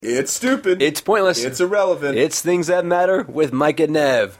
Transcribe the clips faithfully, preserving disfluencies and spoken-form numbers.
It's stupid. It's pointless. It's irrelevant. It's Things That Matter with Mike and Nev.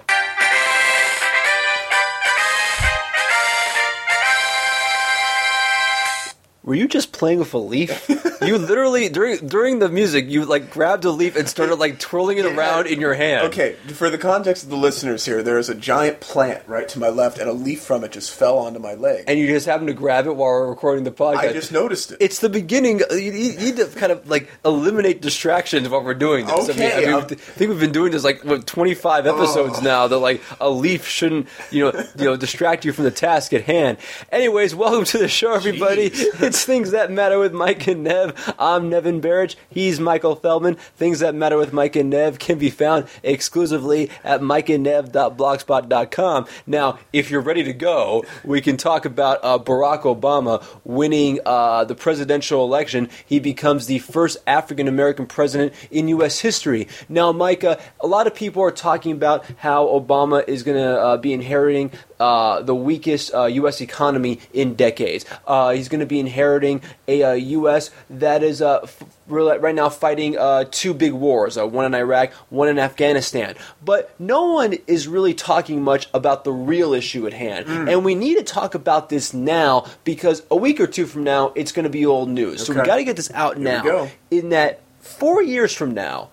Were you just playing with a leaf? You literally, during during the music, you like grabbed a leaf and started like twirling it yeah. around in your hand. Okay, for the context of the listeners here, there is a giant plant right to my left, and a leaf from it just fell onto my leg. And you just happened to grab it while we're recording the podcast. I just noticed it. It's the beginning. You need to kind of like eliminate distractions while we're doing this. Okay, I mean, I, mean, I think we've been doing this like what, twenty-five episodes oh. now. That like a leaf shouldn't, you know, you know, distract you from the task at hand. Anyways, welcome to the show, everybody. Jeez. It's Things That Matter with Mike and Nev. I'm Nevin Barrich. He's Michael Feldman. Things That Matter with Mike and Nev can be found exclusively at mike and nev dot blogspot dot com. Now, if you're ready to go, we can talk about uh, Barack Obama winning uh, the presidential election. He becomes the first African-American president in U S history. Now, Micah, a lot of people are talking about how Obama is going to uh, be inheriting Uh, the weakest uh, U S economy in decades. Uh, he's going to be inheriting a uh, U S that is uh, f- right now fighting uh, two big wars, uh, one in Iraq, one in Afghanistan. But no one is really talking much about the real issue at hand. Mm. And we need to talk about this now because a week or two from now, it's going to be old news. Okay. So we got to get this out Here now. We go. In that four years from now,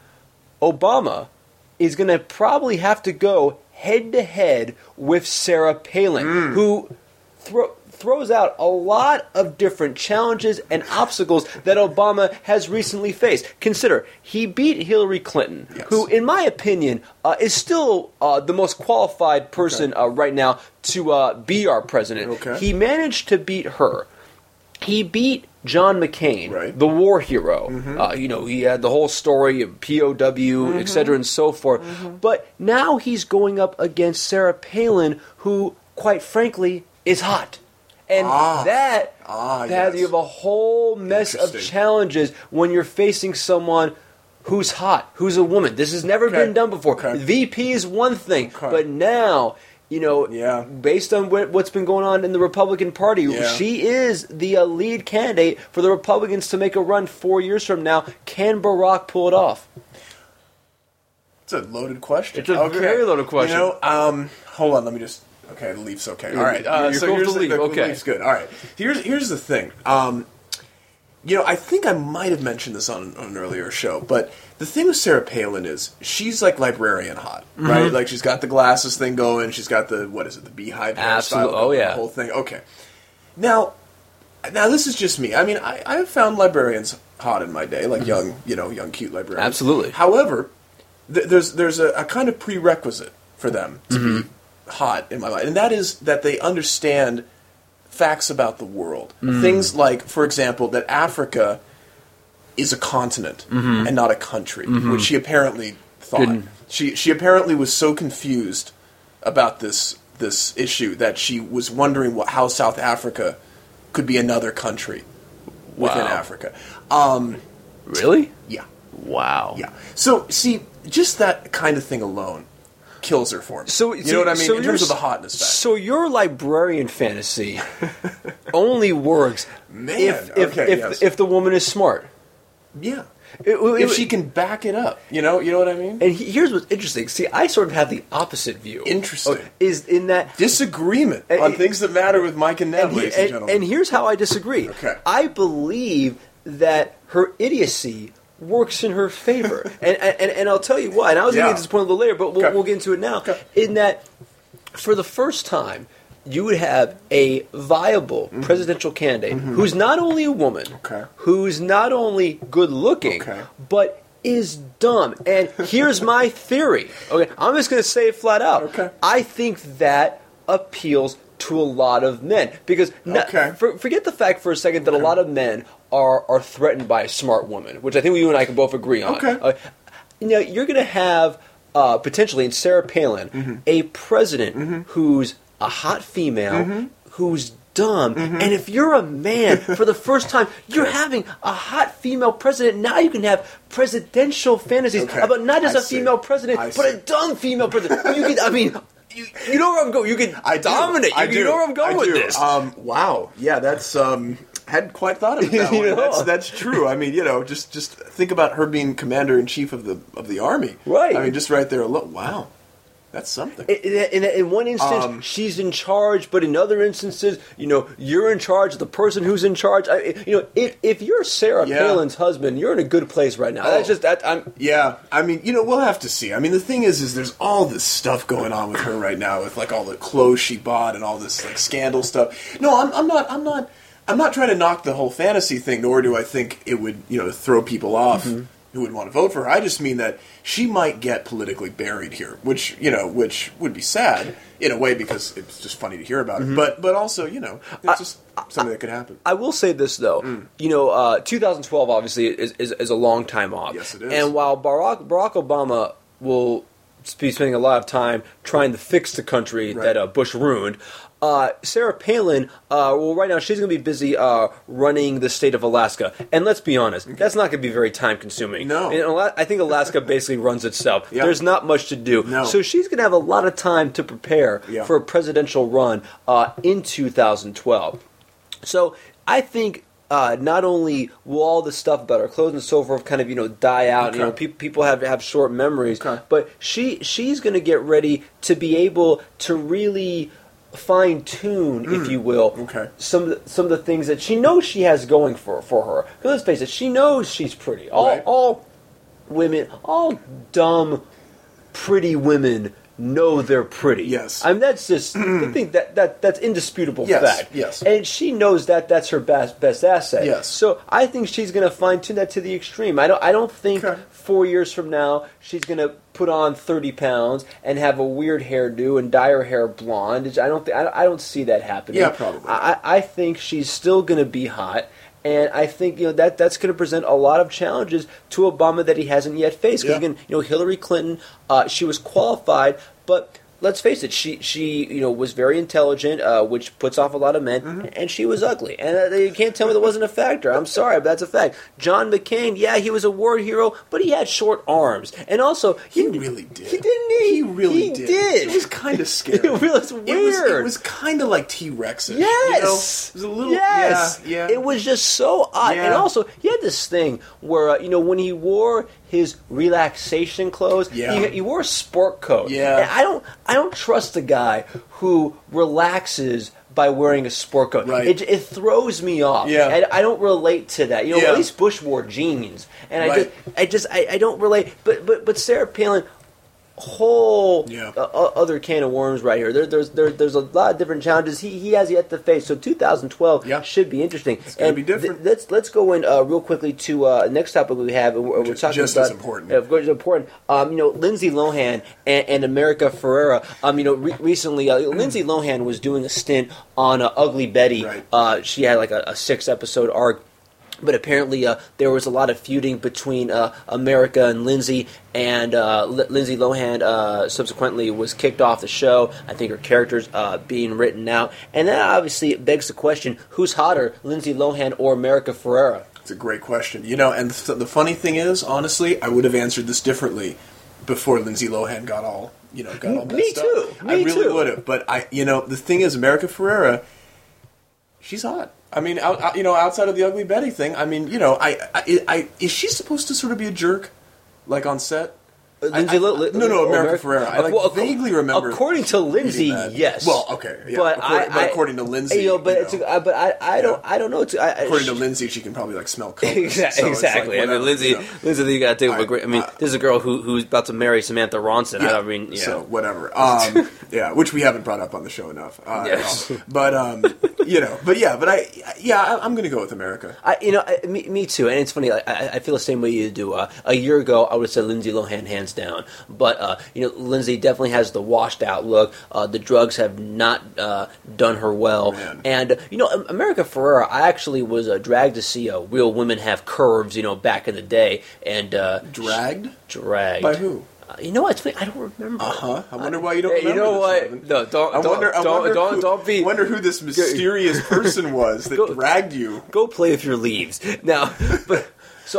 Obama is going to probably have to go head-to-head with Sarah Palin, mm. who thro- throws out a lot of different challenges and obstacles that Obama has recently faced. Consider, he beat Hillary Clinton, yes. who, in my opinion, uh, is still uh, the most qualified person okay. uh, right now to uh, be our president. Okay. He managed to beat her. He beat John McCain, right. the war hero. Mm-hmm. Uh, you know, he had the whole story of P O W, mm-hmm. et cetera, and so forth. Mm-hmm. But now he's going up against Sarah Palin, who, quite frankly, is hot. And ah. that, ah, that yes. you have a whole mess of challenges when you're facing someone who's hot, who's a woman. This has never okay. been done before. Okay. V P is one thing, okay. but now... You know, yeah. based on what, what's been going on in the Republican Party, yeah. she is the uh, lead candidate for the Republicans to make a run four years from now. Can Barack pull it off? It's a loaded question. It's a okay. very loaded question. You know, um, hold on, let me just... Okay, the leaf's okay. All right, uh, You're so cool here's with the the, leaf. the, okay. the leaf's good. All right, here's here's the thing. Um, you know, I think I might have mentioned this on, on an earlier show, but the thing with Sarah Palin is she's like librarian hot, mm-hmm. right? Like she's got the glasses thing going. She's got the, what is it, the beehive hairstyle. Oh, yeah. The whole thing. Okay. Now, now this is just me. I mean, I, I have found librarians hot in my day, like mm-hmm. young, you know, young cute librarians. Absolutely. However, th- there's there's a, a kind of prerequisite for them to mm-hmm. be hot in my life, and that is that they understand facts about the world. Mm. Things like, for example, that Africa is a continent mm-hmm. and not a country, mm-hmm. which she apparently thought. Didn't. She she apparently was so confused about this this issue that she was wondering what, how South Africa could be another country within wow. Africa. Um, really? Yeah. Wow. Yeah. So, see, just that kind of thing alone kills her for me. So, you know what I mean? So in terms of the hotness factor. So your librarian fantasy only works Man, if if, okay, if, yes. if the woman is smart. Yeah. It, it, if she can back it up. You know you know what I mean? And he, here's what's interesting. See, I sort of have the opposite view. Interesting. Of, is in that... Disagreement and, on things that matter with Mike and Nev, and, ladies and, and gentlemen. And here's how I disagree. Okay. I believe that her idiocy works in her favor. and, and and I'll tell you why. And I was yeah. going to get to this point a little later, but we'll, okay. we'll get into it now. Okay. In that, for the first time, you would have a viable mm-hmm. presidential candidate mm-hmm. who's not only a woman, okay. who's not only good-looking, okay. but is dumb. And here's my theory. Okay, I'm just going to say it flat out. Okay. I think that appeals to a lot of men. Because not, okay. for, forget the fact for a second that okay. a lot of men are, are threatened by a smart woman, which I think you and I can both agree on. Okay. Uh, you know, you're going to have, uh, potentially, in Sarah Palin, mm-hmm. a president mm-hmm. who's a hot female, mm-hmm. who's dumb, mm-hmm. and if you're a man, for the first time, you're having a hot female president. Now you can have presidential fantasies okay. about not just I a see. female president, I but see. a dumb female president. You can, I mean... You, you know where I'm going. You can I do. dominate. You, I do. you know where I'm going I with do. this. Um, wow. Yeah, that's... Um, hadn't quite thought of it that You way. know? That's that's true. I mean, you know, just just think about her being commander in chief of the of the army. Right. I mean, just right there alone. Wow, that's something. In, in, in one instance, Um, she's in charge, but in other instances, you know, you're in charge of the person who's in charge. I, you know, if, if you're Sarah Yeah. Palin's husband, you're in a good place right now. That's Oh. just that I'm. Yeah, I mean, you know, we'll have to see. I mean, the thing is, is there's all this stuff going on with her right now, with like all the clothes she bought and all this like scandal stuff. No, I'm, I'm not. I'm not. I'm not trying to knock the whole fantasy thing. Nor do I think it would, you know, throw people off Mm-hmm. who would want to vote for her. I just mean that she might get politically buried here, which you know, which would be sad in a way because it's just funny to hear about Mm-hmm. it. But but also, you know, it's just something that could happen. I will say this though, Mm. you know, uh, two thousand twelve obviously is, is is a long time off. Yes, it is. And while Barack Barack Obama will be spending a lot of time trying to fix the country Right. that uh, Bush ruined. Uh, Sarah Palin, uh, well, right now she's going to be busy uh, running the state of Alaska, and let's be honest, that's not going to be very time consuming. No. And Ala- I think Alaska basically runs itself. Yep. There's not much to do, No. so she's going to have a lot of time to prepare Yeah. for a presidential run uh, in two thousand twelve. So I think uh, not only will all the stuff about her clothes and so forth kind of you know die out, Okay. you know, pe- people have have short memories, Okay. but she she's going to get ready to be able to really fine tune, if you will, Mm. Okay. some of the, some of the things that she knows she has going for for her. Because let's face it, she knows she's pretty. All Right. all women, all dumb, pretty women know they're pretty. Yes. I mean that's just I think that, that that's indisputable Yes, fact. yes. And she knows that that's her best best asset. Yes. So I think she's going to fine tune that to the extreme. I don't I don't think Okay. four years from now she's going to put on thirty pounds and have a weird hairdo and dye her hair blonde. I don't th- I don't- I don't see that happening. Yeah, probably. I, I think she's still going to be hot. And I think you know that that's going to present a lot of challenges to Obama that he hasn't yet faced. Because Yeah. again, you know, Hillary Clinton, uh, she was qualified, but let's face it, she she you know was very intelligent, uh, which puts off a lot of men, Mm-hmm. and she was ugly. And uh, you can't tell me that wasn't a factor. I'm sorry, but that's a fact. John McCain, yeah, he was a war hero, but he had short arms, and also He really did. He didn't. He, He really he did. did. It was kind of scary. It was It was, weird. it was kind of like T-Rex-ish. Yes. You know? It was a little. Yes. Yeah. yeah. It was just so odd. Yeah. And also, he had this thing where, uh, you know, when he wore his relaxation clothes, Yeah. he, he wore a sport coat. Yeah. And I don't, I don't trust a guy who relaxes by wearing a sport coat. Right. It, it throws me off. Yeah. And I don't relate to that. You know, Yeah. at least Bush wore jeans. And I Right. just, I just, I, I don't relate. But, but, but Sarah Palin, whole Yeah. uh, uh, other can of worms right here. There, there's there, there's a lot of different challenges he, he has yet to face. So two thousand twelve Yeah. should be interesting. It's gonna and be different. th- let's let's go in uh, real quickly to uh, next topic we have. and We're, we're Just- talking just about as important. Uh, of course, important. Um, you know, Lindsay Lohan and, and America Ferrera. Um, you know, re- recently uh, Lindsay Lohan was doing a stint on uh, Ugly Betty. Right. Uh, she had like a, a six episode arc. But apparently, uh, there was a lot of feuding between uh, America and Lindsay, and uh, L- Lindsay Lohan uh, subsequently was kicked off the show. I think her character's uh, being written out, and that obviously begs the question: who's hotter, Lindsay Lohan or America Ferrera? It's a great question. You know, and th- the funny thing is, honestly, I would have answered this differently before Lindsay Lohan got all, you know, got all Me messed too. up. Me I really too. would have. But I, you know, the thing is, America Ferrera, she's hot. I mean, out, out, you know, outside of the Ugly Betty thing, I mean, you know, I, I, I, is she supposed to sort of be a jerk, like on set? Uh, Lindsay I- Lo- I- no, no, or America Ferrera. I, like, Well, ac- vaguely remember. According to Lindsay, reading that. yes. Well, okay, yeah. But according, I, but I- according to Lindsay, you know, but you it's know, a, I- but I, I don't, Yeah. I don't know. It's, I, I- according to she- Lindsay, she can probably like smell coke. Exactly. So it's like, exactly. I whatever, mean, Lindsay, you know. Lindsay, you got to take I- a great. I mean, I- this is a girl who who's about to marry Samantha Ronson. I don't mean, yeah. So whatever. Um, yeah, which we haven't brought up on the show enough. Uh, Yes. at all. But um, you know, but yeah, but I, yeah, I, I'm going to go with America. I, you know, I, me, me too, and it's funny. Like, I, I feel the same way you do. Uh, a year ago, I would have said Lindsay Lohan hands down, but uh, you know, Lindsay definitely has the washed out look. Uh, the drugs have not uh, done her well, Man. and uh, you know, Am- America Ferrera. I actually was uh, dragged to see uh, Real Women Have Curves. You know, back in the day, and uh, Dragged dragged by who? Uh, you know what? It's funny, I don't remember. Uh huh. I wonder why you don't. Hey, you remember know this, what? Evan. No, don't. I don't, wonder. I don't, wonder don't, who, don't be. Wonder who this mysterious person was that Go- dragged you. Go play with your leaves now. But so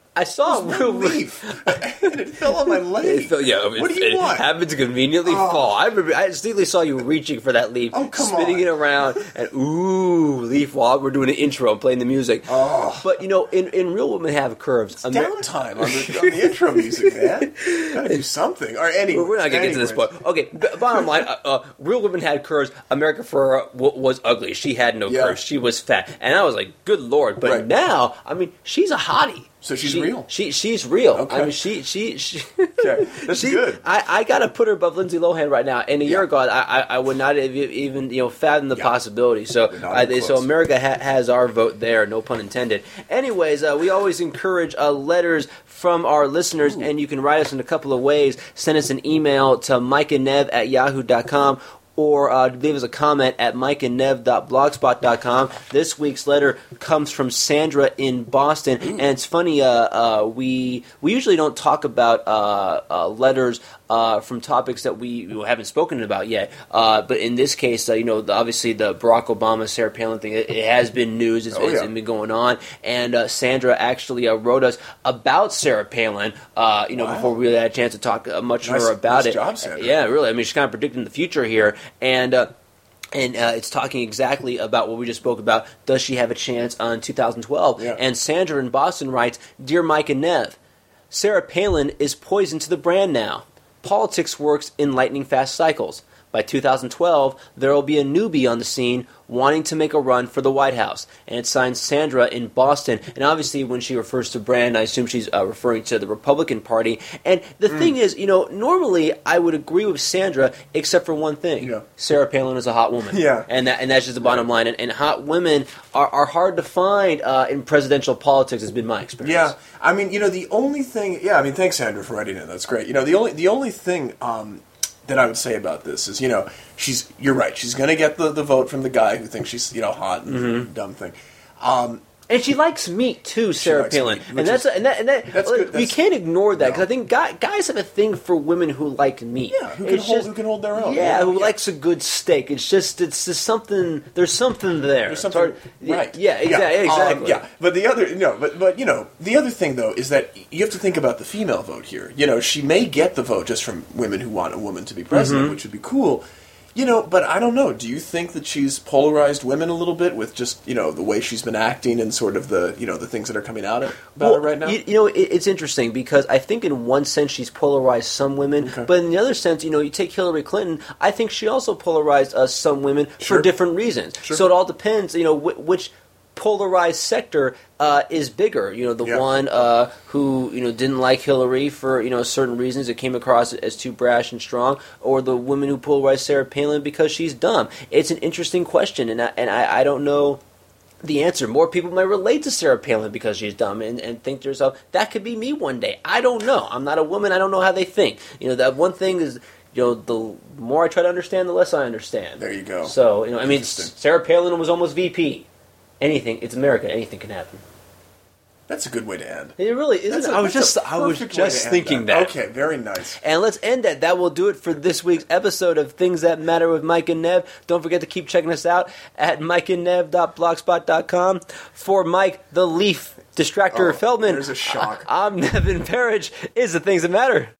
I saw It was real one leaf. And it fell on my leg. It felt, yeah, it, what do you it want? happened to conveniently Oh. fall. I remember, I distinctly saw you reaching for that leaf, Oh, come spinning on. it around, and ooh, leaf while we're doing an intro and playing the music. Oh. But you know, in, in Real Women Have Curves, Amer- Downtime on the, on the intro music, man. Gotta do something. Or anyway, we're not gonna get to this point. Okay, b- bottom line, uh, uh, Real Women Had Curves. America Ferrera w- was ugly. She had no Yeah. curves. She was fat, and I was like, good lord. But Right. now, I mean, she's a hottie. So she's She- real. She she's real. Okay. I mean, she she she. Okay, that's she- good. I, I gotta put her above Lindsay Lohan right now. And a year Yeah. ago, I, I I would not have even you know fathom the Yeah. possibility. So Not uh, even so close. America ha- has our vote there. No pun intended. Anyways, uh, we always encourage uh, letters from our listeners, Ooh. and you can write us in a couple of ways. Send us an email to mike and nev at yahoo dot com. Or uh, leave us a comment at mike and nev dot blogspot dot com. This week's letter comes from Sandra in Boston, and it's funny. Uh, uh, we we usually don't talk about uh, uh, letters uh, from topics that we haven't spoken about yet. Uh, but in this case, uh, you know, the, obviously the Barack Obama Sarah Palin thing, it, it has been news. It's, Oh, it's yeah. been going on, and uh, Sandra actually uh, wrote us about Sarah Palin. Uh, you know, Wow. before we really had a chance to talk uh, much Nice- more about nice it. job, Sandra. Yeah, really. I mean, she's kind of predicting the future here. And uh, and uh, it's talking exactly about what we just spoke about. Does she have a chance on two thousand twelve? Yeah. And Sandra in Boston writes, Dear Mike and Nev, Sarah Palin is poison to the brand now. Politics works in lightning fast cycles. By two thousand twelve, there will be a newbie on the scene wanting to make a run for the White House. And it's signed Sandra in Boston. And obviously, when she refers to brand, I assume she's uh, referring to the Republican Party. And the Mm. thing is, you know, normally I would agree with Sandra, except for one thing. Yeah. Sarah Palin is a hot woman. Yeah. And that, and that's just the bottom line. And, and hot women are, are hard to find uh, in presidential politics, has been my experience. Yeah, I mean, you know, the only thing. Yeah, I mean, thanks, Sandra, for writing it. That's great. You know, the only the only thing um, that I would say about this is, you know, she's. You're right. She's going to get the, the vote from the guy who thinks she's, you know, hot and Mm-hmm. dumb thing. Um, And she likes meat too, Sarah likes Palin, meat, and which that's is- and that, and that that's like, good. you That's- can't ignore that because no. I think guy, guys have a thing for women who like meat. Yeah, who can It's hold- who can hold their own. Yeah, Yeah, who yeah. likes a good steak. It's just it's just something. There's something there. There's It's something hard- right. Yeah, exactly. Um, exactly. yeah, but the other no, but but you know, the other thing though is that you have to think about the female vote here. You know, she may get the vote just from women who want a woman to be president, Mm-hmm. which would be cool. You know, but I don't know. Do you think that she's polarized women a little bit with just, you know, the way she's been acting and sort of the, you know, the things that are coming out about Well, her right now? You, you know, it, it's interesting because I think in one sense she's polarized some women, Okay. but in the other sense, you know, you take Hillary Clinton, I think she also polarized uh, some women Sure. for different reasons. Sure. So it all depends, you know, wh- which polarized sector uh, is bigger. You know, the Yeah. one uh, who you know didn't like Hillary for you know certain reasons, it came across as too brash and strong, or the woman who polarized Sarah Palin because she's dumb. It's an interesting question, and I, and I, I don't know the answer. More people might relate to Sarah Palin because she's dumb and, and think to herself, that could be me one day. I don't know. I'm not a woman. I don't know how they think. You know, that one thing is, you know, the more I try to understand, the less I understand. There you go. So, you know, I mean, Interesting. Sarah Palin was almost V P. Anything, it's America. Anything can happen. That's a good way to end. It really isn't. That's a- I was that's just, a I was perfect way just to end thinking that. Okay, very nice. And let's end it. That will do it for this week's episode of Things That Matter with Mike and Nev. Don't forget to keep checking us out at mike and nev dot blogspot dot com. For Mike, the Leaf Distractor Oh, Feldman, there's a shock. I'm Nevin Parrish. Is the Things That Matter.